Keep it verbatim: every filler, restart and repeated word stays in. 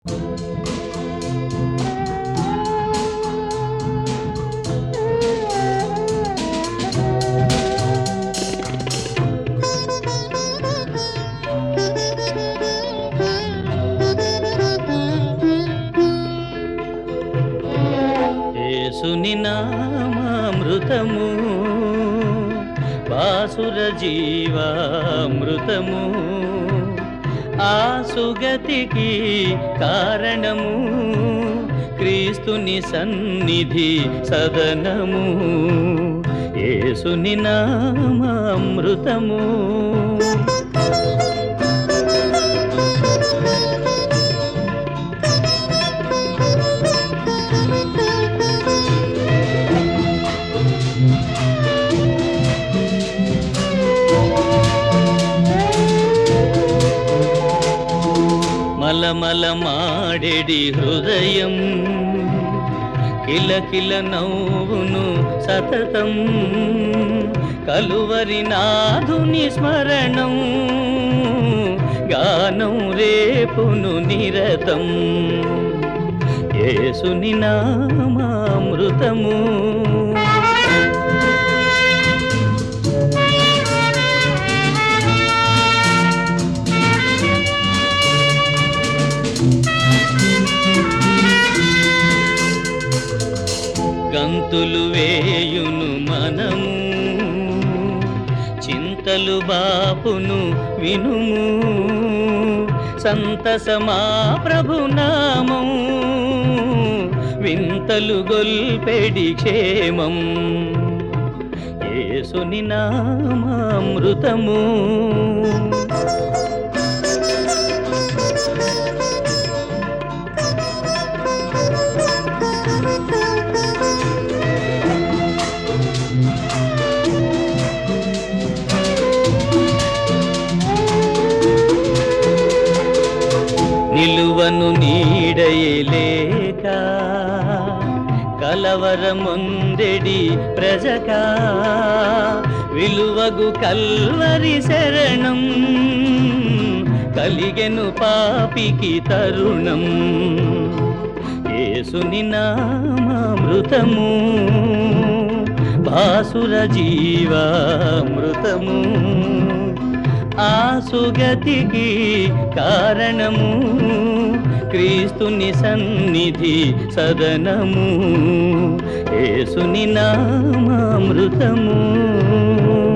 యేసుని నామామృతము బాసుర జీవామృతము ఆ సుగతికి కారణము క్రీస్తుని సన్నిధి సదనము యేసుని నామామృతము. మలమల మాడెడి హృదయం కిలకిల నవ్వును సతతం కలువరి నాథుని స్మరణం గానం రేపును నిరతం యేసుని నామామృతము. గంతులు వేయును మనము చింతలు బాపును వినుము సంతసమా ప్రభునామం వింతలు గొల్పెడి క్షేమం యేసుని నామామృతము. నిలువను నీడయలేక కలవరముందెడి ప్రజకా విలువగు కల్వరి శరణం కలిగెను పాపికి తరుణం యేసుని నామామృతము బాసుర జీవామృతము ఆ సుగతికి కారణము క్రీస్తుని సన్నిధి సదనము యేసుని నామామృతము.